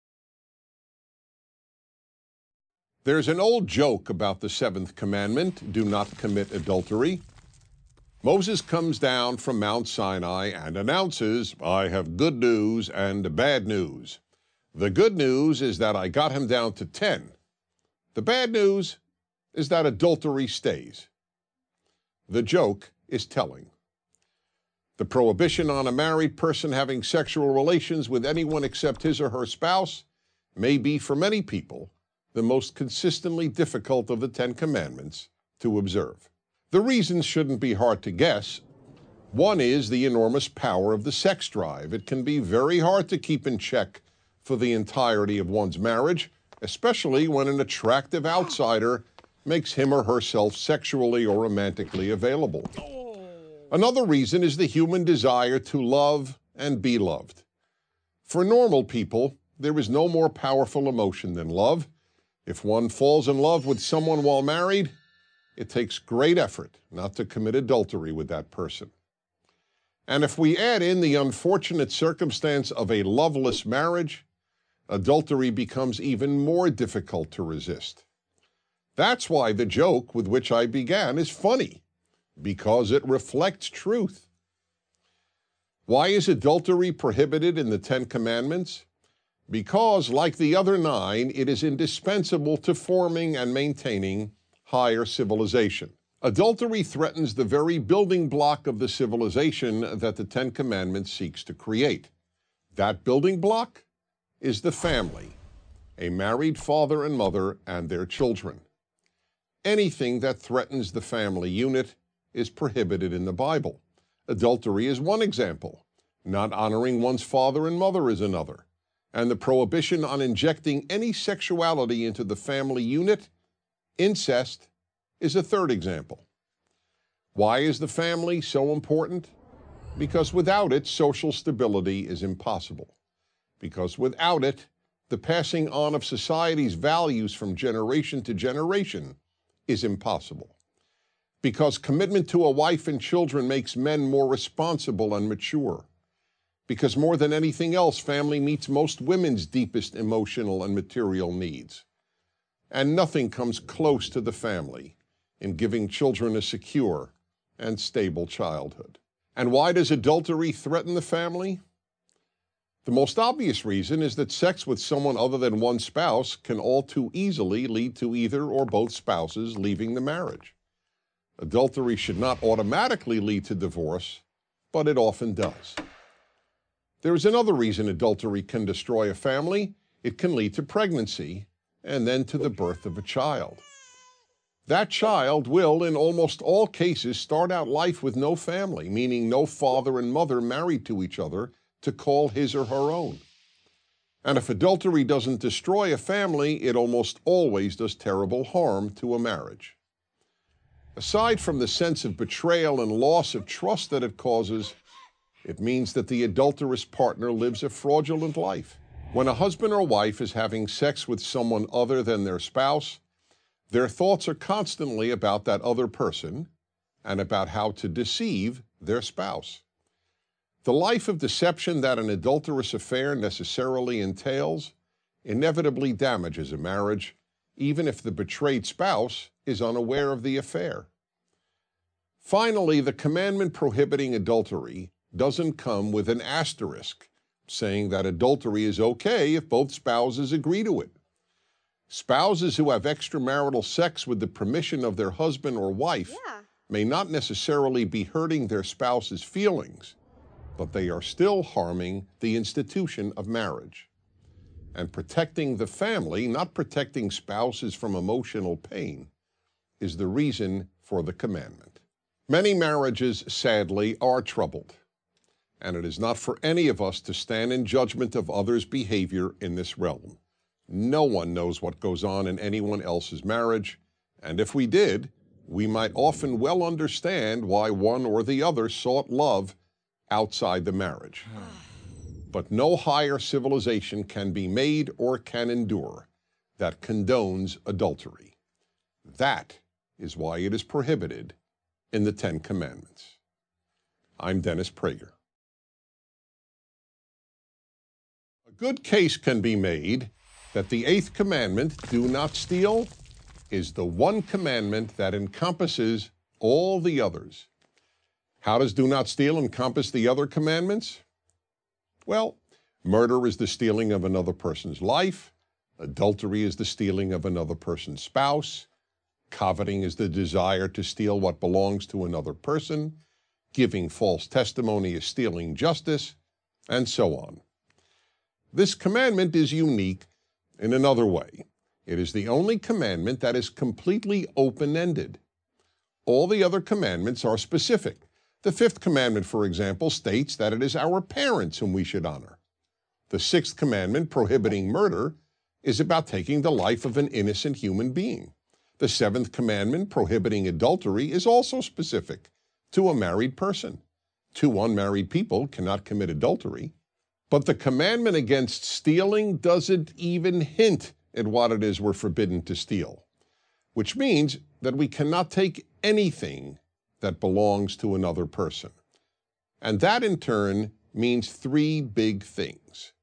There's an old joke about the seventh commandment, do not commit adultery. Moses comes down from Mount Sinai and announces, I have good news and bad news. The good news is that I got him down to ten. The bad news is that adultery stays. The joke is telling. The prohibition on a married person having sexual relations with anyone except his or her spouse may be, for many people, the most consistently difficult of the Ten Commandments to observe. The reasons shouldn't be hard to guess. One is the enormous power of the sex drive. It can be very hard to keep in check for the entirety of one's marriage, especially when an attractive outsider makes him or herself sexually or romantically available. Another reason is the human desire to love and be loved. For normal people, there is no more powerful emotion than love. If one falls in love with someone while married, it takes great effort not to commit adultery with that person. And if we add in the unfortunate circumstance of a loveless marriage, adultery becomes even more difficult to resist. That's why the joke with which I began is funny, because it reflects truth. Why is adultery prohibited in the Ten Commandments? Because, like the other nine, it is indispensable to forming and maintaining higher civilization. Adultery threatens the very building block of the civilization that the Ten Commandments seeks to create. That building block is the family, a married father and mother and their children. Anything that threatens the family unit is prohibited in the Bible. Adultery is one example. Not honoring one's father and mother is another. And the prohibition on injecting any sexuality into the family unit, incest, is a third example. Why is the family so important? Because without it, social stability is impossible. Because without it, the passing on of society's values from generation to generation is impossible. Because commitment to a wife and children makes men more responsible and mature. Because more than anything else, family meets most women's deepest emotional and material needs. And nothing comes close to the family in giving children a secure and stable childhood. And why does adultery threaten the family? The most obvious reason is that sex with someone other than one spouse can all too easily lead to either or both spouses leaving the marriage. Adultery should not automatically lead to divorce, but it often does. There is another reason adultery can destroy a family. It can lead to pregnancy and then to the birth of a child. That child will, in almost all cases, start out life with no family, meaning no father and mother married to each other to call his or her own. And if adultery doesn't destroy a family, it almost always does terrible harm to a marriage. Aside from the sense of betrayal and loss of trust that it causes, it means that the adulterous partner lives a fraudulent life. When a husband or wife is having sex with someone other than their spouse, their thoughts are constantly about that other person and about how to deceive their spouse. The life of deception that an adulterous affair necessarily entails inevitably damages a marriage, even if the betrayed spouse is unaware of the affair. Finally, the commandment prohibiting adultery doesn't come with an asterisk saying that adultery is okay if both spouses agree to it. Spouses who have extramarital sex with the permission of their husband or wife yeah. may not necessarily be hurting their spouse's feelings, but they are still harming the institution of marriage. And protecting the family, not protecting spouses from emotional pain, is the reason for the commandment. Many marriages, sadly, are troubled, and it is not for any of us to stand in judgment of others' behavior in this realm. No one knows what goes on in anyone else's marriage, and if we did, we might often well understand why one or the other sought love outside the marriage. But no higher civilization can be made or can endure that condones adultery. That is why it is prohibited in the Ten Commandments. I'm Dennis Prager. A good case can be made that the eighth commandment, do not steal, is the one commandment that encompasses all the others. How does do not steal encompass the other commandments? Well, murder is the stealing of another person's life. Adultery is the stealing of another person's spouse. Coveting is the desire to steal what belongs to another person. Giving false testimony is stealing justice, and so on. This commandment is unique in another way. It is the only commandment that is completely open-ended. All the other commandments are specific. The fifth commandment, for example, states that it is our parents whom we should honor. The sixth commandment, prohibiting murder, is about taking the life of an innocent human being. The seventh commandment, prohibiting adultery, is also specific to a married person. Two unmarried people cannot commit adultery. But the commandment against stealing doesn't even hint at what it is we're forbidden to steal, which means that we cannot take anything that belongs to another person. And that, in turn, means three big things.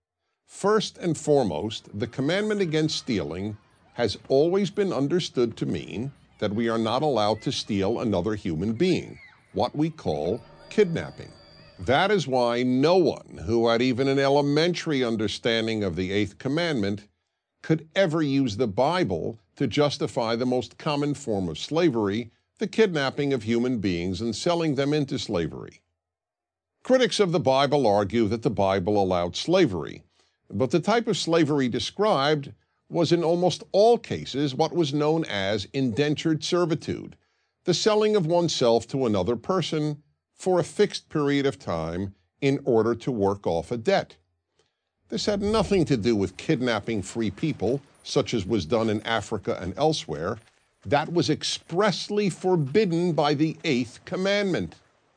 First and foremost, the commandment against stealing has always been understood to mean that we are not allowed to steal another human being, what we call kidnapping. That is why no one who had even an elementary understanding of the Eighth Commandment could ever use the Bible to justify the most common form of slavery, the kidnapping of human beings and selling them into slavery. Critics of the Bible argue that the Bible allowed slavery, but the type of slavery described was in almost all cases what was known as indentured servitude, the selling of oneself to another person for a fixed period of time in order to work off a debt. This had nothing to do with kidnapping free people, such as was done in Africa and elsewhere. That was expressly forbidden by the Eighth Commandment.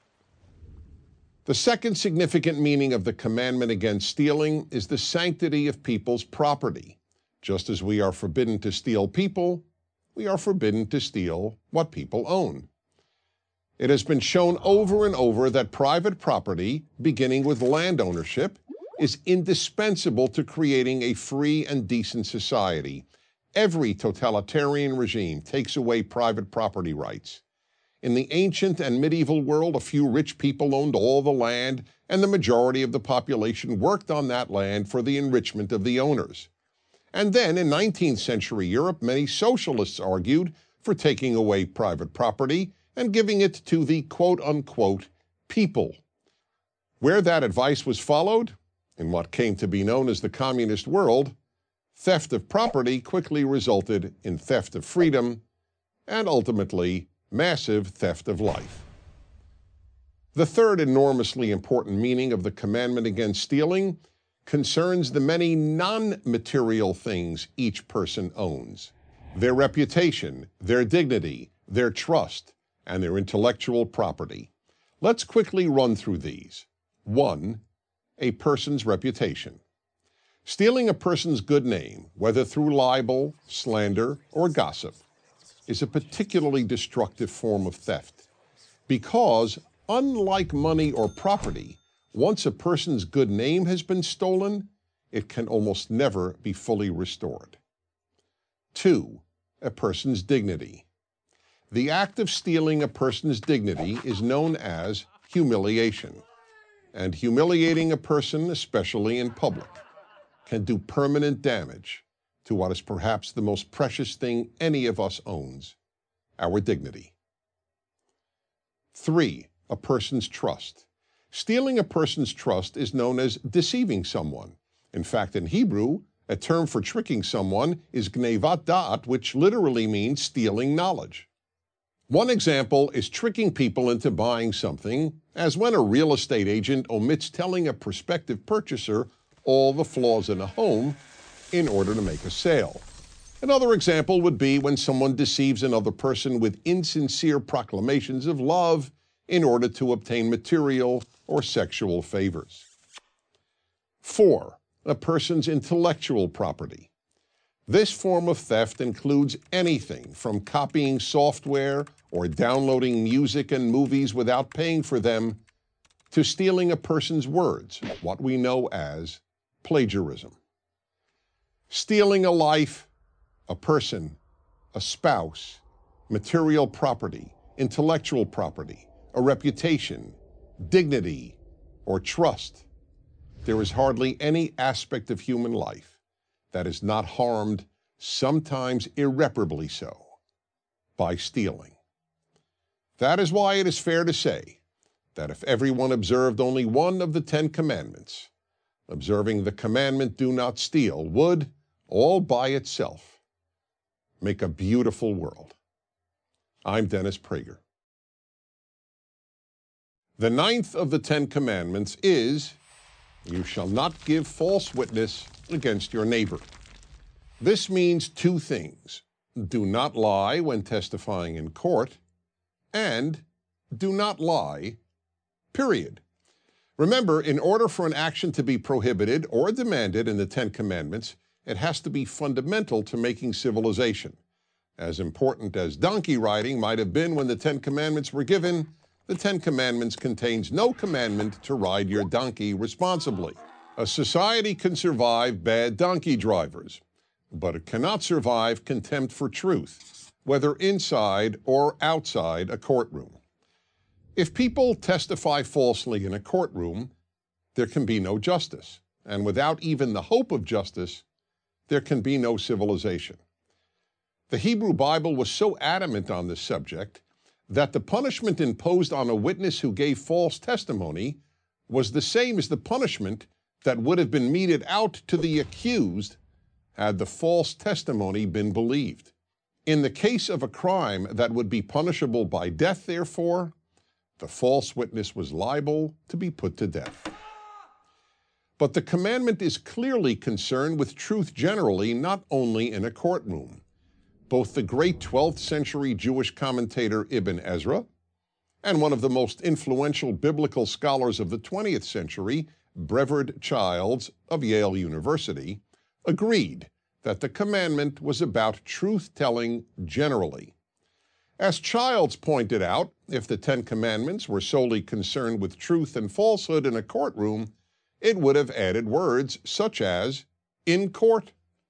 The second significant meaning of the commandment against stealing is the sanctity of people's property. Just as we are forbidden to steal people, we are forbidden to steal what people own. It has been shown over and over that private property, beginning with land ownership, is indispensable to creating a free and decent society. Every totalitarian regime takes away private property rights. In the ancient and medieval world, a few rich people owned all the land, and the majority of the population worked on that land for the enrichment of the owners. And then, in nineteenth century Europe, many socialists argued for taking away private property and giving it to the quote-unquote people. Where that advice was followed, in what came to be known as the communist world, theft of property quickly resulted in theft of freedom and ultimately massive theft of life. The third enormously important meaning of the commandment against stealing concerns the many non-material things each person owns: their reputation, their dignity, their trust, and their intellectual property. Let's quickly run through these. One, a person's reputation. Stealing a person's good name, whether through libel, slander, or gossip, is a particularly destructive form of theft because, unlike money or property, once a person's good name has been stolen, it can almost never be fully restored. Two, a person's dignity. The act of stealing a person's dignity is known as humiliation, and humiliating a person, especially in public, can do permanent damage to what is perhaps the most precious thing any of us owns: our dignity. Three, a person's trust. Stealing a person's trust is known as deceiving someone. In fact, in Hebrew, a term for tricking someone is gnevat da'at, which literally means stealing knowledge. One example is tricking people into buying something, as when a real estate agent omits telling a prospective purchaser all the flaws in a home in order to make a sale. Another example would be when someone deceives another person with insincere proclamations of love in order to obtain material or sexual favors. Four, a person's intellectual property. This form of theft includes anything from copying software or downloading music and movies without paying for them to stealing a person's words, what we know as plagiarism. Stealing a life, a person, a spouse, material property, intellectual property, a reputation, dignity, or trust. There is hardly any aspect of human life that is not harmed, sometimes irreparably so, by stealing. That is why it is fair to say that if everyone observed only one of the Ten Commandments, observing the commandment, "Do not steal," would, all by itself, make a beautiful world. I'm Dennis Prager. The ninth of the Ten Commandments is, "You shall not give false witness against your neighbor." This means two things: do not lie when testifying in court, and do not lie, period. Remember, in order for an action to be prohibited or demanded in the Ten Commandments, it has to be fundamental to making civilization. As important as donkey riding might have been when the Ten Commandments were given, the Ten Commandments contains no commandment to ride your donkey responsibly. A society can survive bad donkey drivers, but it cannot survive contempt for truth, whether inside or outside a courtroom. If people testify falsely in a courtroom, there can be no justice, and without even the hope of justice, there can be no civilization. The Hebrew Bible was so adamant on this subject that the punishment imposed on a witness who gave false testimony was the same as the punishment that would have been meted out to the accused had the false testimony been believed. In the case of a crime that would be punishable by death, therefore, the false witness was liable to be put to death. But the commandment is clearly concerned with truth generally, not only in a courtroom. Both the great twelfth century Jewish commentator Ibn Ezra and one of the most influential biblical scholars of the twentieth century, Brevard Childs of Yale University, agreed that the commandment was about truth-telling generally. As Childs pointed out, if the Ten Commandments were solely concerned with truth and falsehood in a courtroom, it would have added words such as in court.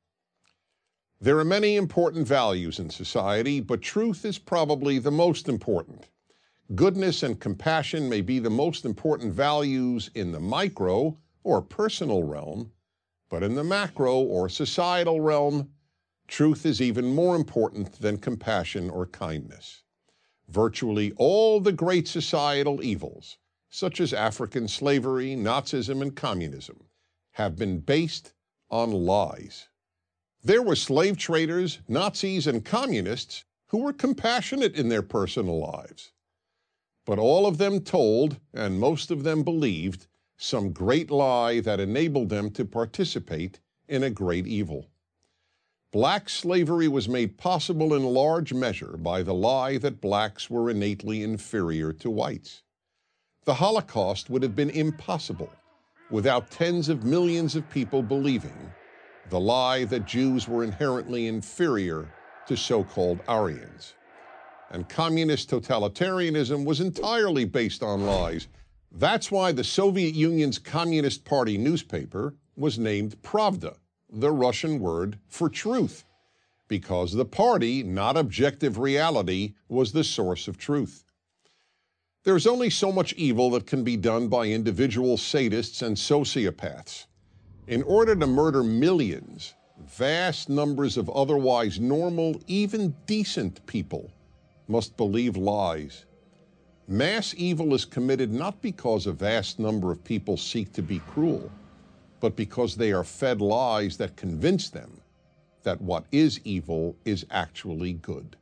There are many important values in society, but truth is probably the most important. Goodness and compassion may be the most important values in the micro or personal realm, but in the macro or societal realm, truth is even more important than compassion or kindness. Virtually all the great societal evils, such as African slavery, Nazism, and communism, have been based on lies. There were slave traders, Nazis, and communists who were compassionate in their personal lives. But all of them told, and most of them believed, some great lie that enabled them to participate in a great evil. Black slavery was made possible in large measure by the lie that blacks were innately inferior to whites. The Holocaust would have been impossible without tens of millions of people believing the lie that Jews were inherently inferior to so-called Aryans. And communist totalitarianism was entirely based on lies. That's why the Soviet Union's Communist Party newspaper was named Pravda, the Russian word for truth, because the party, not objective reality, was the source of truth. There's only so much evil that can be done by individual sadists and sociopaths. In order to murder millions, vast numbers of otherwise normal, even decent people must believe lies. Mass evil is committed not because a vast number of people seek to be cruel, but because they are fed lies that convince them that what is evil is actually good.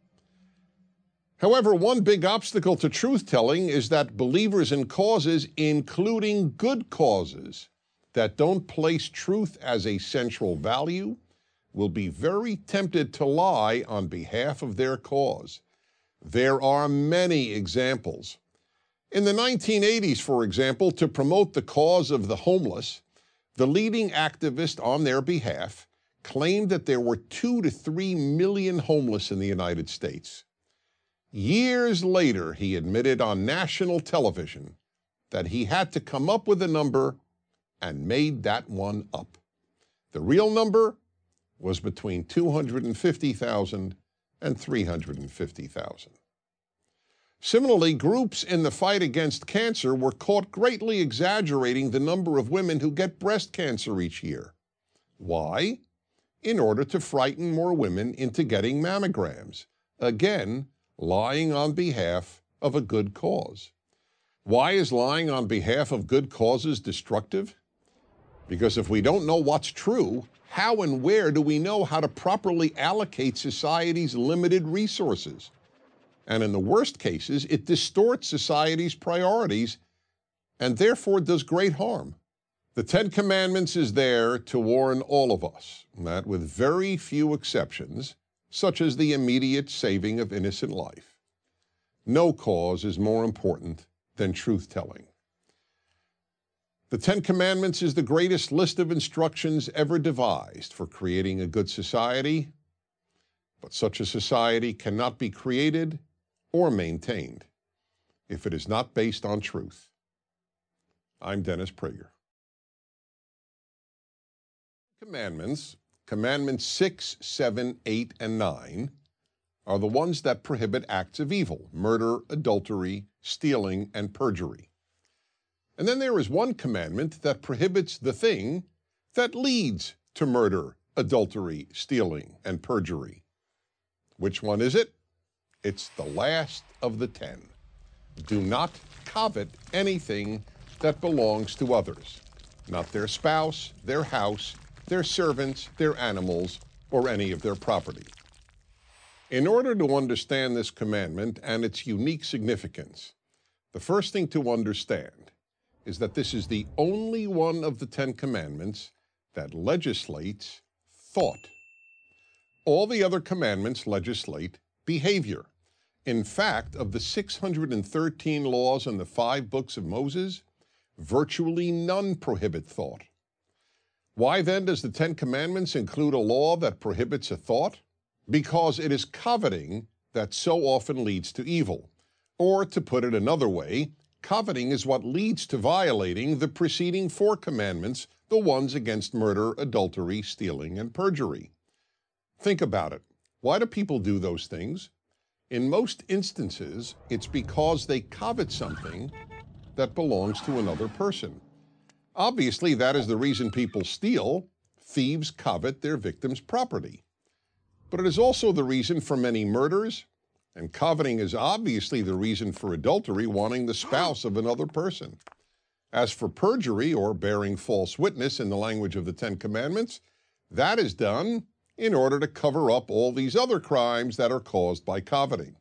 However, one big obstacle to truth-telling is that believers in causes, including good causes, that don't place truth as a central value, will be very tempted to lie on behalf of their cause. There are many examples. In the nineteen eighties, for example, to promote the cause of the homeless, the leading activist on their behalf claimed that there were two to three million homeless in the United States. Years later, he admitted on national television that he had to come up with a number and made that one up. The real number was between two hundred fifty thousand and three hundred fifty thousand. Similarly, groups in the fight against cancer were caught greatly exaggerating the number of women who get breast cancer each year. Why? In order to frighten more women into getting mammograms. Again, lying on behalf of a good cause. Why is lying on behalf of good causes destructive? Because if we don't know what's true, how and where do we know how to properly allocate society's limited resources? And in the worst cases, it distorts society's priorities and therefore does great harm. The Ten Commandments is there to warn all of us that with very few exceptions, such as the immediate saving of innocent life, no cause is more important than truth-telling. The Ten Commandments is the greatest list of instructions ever devised for creating a good society, but such a society cannot be created or maintained if it is not based on truth. I'm Dennis Prager. Commandments, Commandments six, seven, eight, and nine, are the ones that prohibit acts of evil, murder, adultery, stealing, and perjury. And then there is one commandment that prohibits the thing that leads to murder, adultery, stealing, and perjury. Which one is it? It's the last of the ten. Do not covet anything that belongs to others, not their spouse, their house, their servants, their animals, or any of their property. In order to understand this commandment and its unique significance, the first thing to understand is that this is the only one of the Ten Commandments that legislates thought. All the other commandments legislate behavior. In fact, of the six hundred thirteen laws in the five books of Moses, virtually none prohibit thought. Why then does the Ten Commandments include a law that prohibits a thought? Because it is coveting that so often leads to evil. Or, to put it another way, coveting is what leads to violating the preceding four commandments, the ones against murder, adultery, stealing, and perjury. Think about it. Why do people do those things? In most instances, it's because they covet something that belongs to another person. Obviously, that is the reason people steal. Thieves covet their victims' property. But it is also the reason for many murders, and coveting is obviously the reason for adultery, wanting the spouse of another person. As for perjury, or bearing false witness in the language of the Ten Commandments, that is done in order to cover up all these other crimes that are caused by coveting.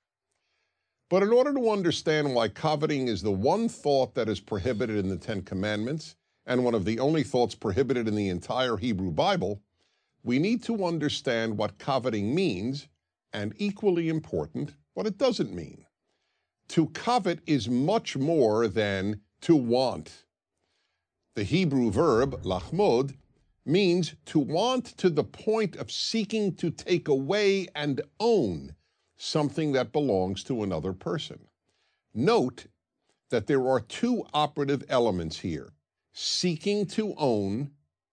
But in order to understand why coveting is the one thought that is prohibited in the Ten Commandments, and one of the only thoughts prohibited in the entire Hebrew Bible, we need to understand what coveting means, and equally important, what it doesn't mean. To covet is much more than to want. The Hebrew verb, lachmod, means to want to the point of seeking to take away and own something that belongs to another person. Note that there are two operative elements here: seeking to own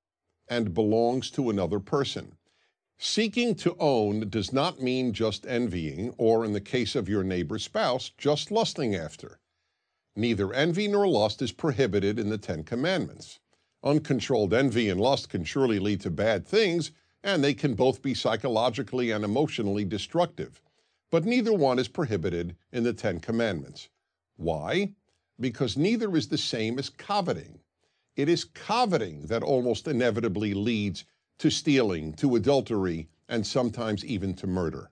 and belongs to another person. Seeking to own does not mean just envying, or in the case of your neighbor's spouse, just lusting after. Neither envy nor lust is prohibited in the Ten Commandments. Uncontrolled envy and lust can surely lead to bad things, and they can both be psychologically and emotionally destructive. But neither one is prohibited in the Ten Commandments. Why? Because neither is the same as coveting. It is coveting that almost inevitably leads to stealing, to adultery, and sometimes even to murder.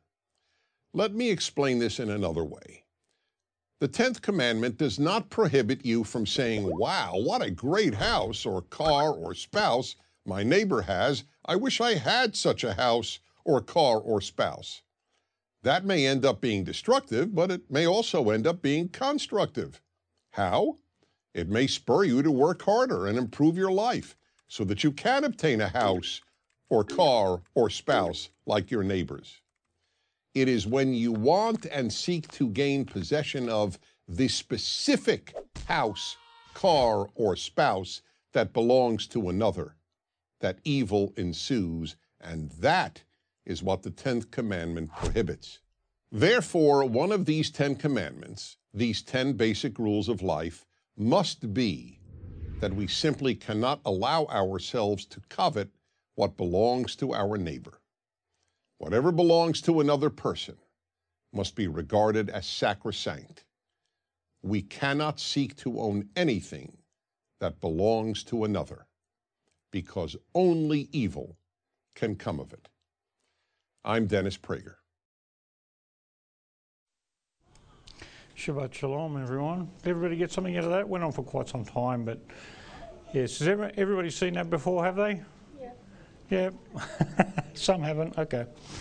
Let me explain this in another way. The tenth commandment does not prohibit you from saying, "Wow, what a great house or car or spouse my neighbor has. I wish I had such a house or car or spouse." That may end up being destructive, but it may also end up being constructive. How? It may spur you to work harder and improve your life so that you can obtain a house or car or spouse like your neighbors. It is when you want and seek to gain possession of the specific house, car, or spouse that belongs to another that evil ensues, and that is what the tenth commandment prohibits. Therefore, one of these Ten Commandments, these ten basic rules of life, must be that we simply cannot allow ourselves to covet what belongs to our neighbor. Whatever belongs to another person must be regarded as sacrosanct. We cannot seek to own anything that belongs to another, because only evil can come of it. I'm Dennis Prager. Shabbat Shalom, everyone. Did everybody get something out of that? Went on for quite some time, but yes. Has everybody seen that before, have they? Yeah. Yeah. Some haven't. Okay.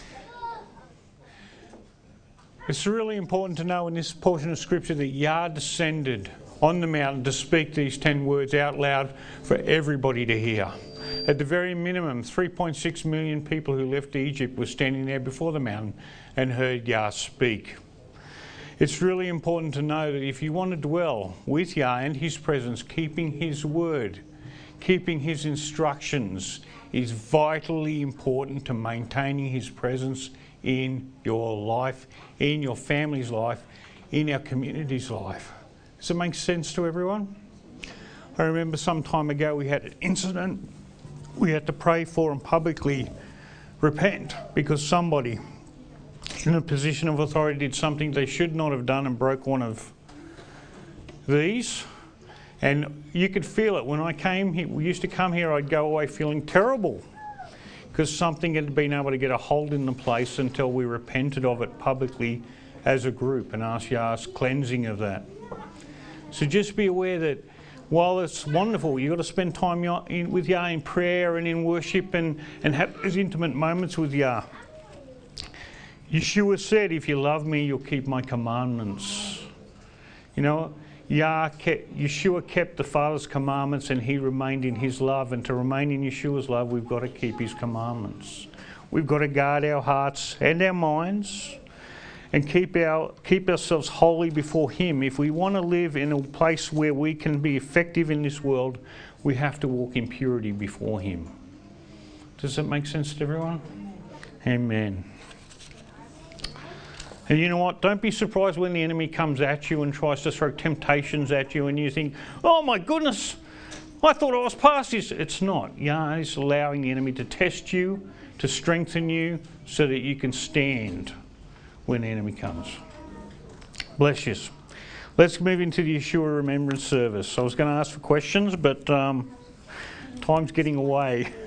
It's really important to know in this portion of Scripture that Yah descended on the mountain to speak these ten words out loud for everybody to hear. At the very minimum, three point six million people who left Egypt were standing there before the mountain and heard Yah speak. It's really important to know that if you want to dwell with Yah and His presence, keeping His word, keeping His instructions is vitally important to maintaining His presence in your life, in your family's life, in our community's life. Does it make sense to everyone? I remember some time ago we had an incident we had to pray for and publicly repent because somebody in a position of authority did something they should not have done and broke one of these. And you could feel it. When I came here, we used to come here, I'd go away feeling terrible because something had been able to get a hold in the place until we repented of it publicly as a group and asked Yah's cleansing of that. So just be aware that while it's wonderful, you've got to spend time with Yah in prayer and in worship and, and have those intimate moments with Yah. Yeshua said, if you love me, you'll keep my commandments. You know, Yah kept, Yeshua kept the Father's commandments and He remained in His love. And to remain in Yeshua's love, we've got to keep His commandments. We've got to guard our hearts and our minds and keep our keep ourselves holy before Him. If we want to live in a place where we can be effective in this world, we have to walk in purity before Him. Does that make sense to everyone? Amen. And you know what? Don't be surprised when the enemy comes at you and tries to throw temptations at you and you think, oh my goodness, I thought I was past this. It's not. Yah is allowing the enemy to test you, to strengthen you, so that you can stand when the enemy comes. Bless you. Let's move into the Yeshua Remembrance Service. I was going to ask for questions, but um, time's getting away.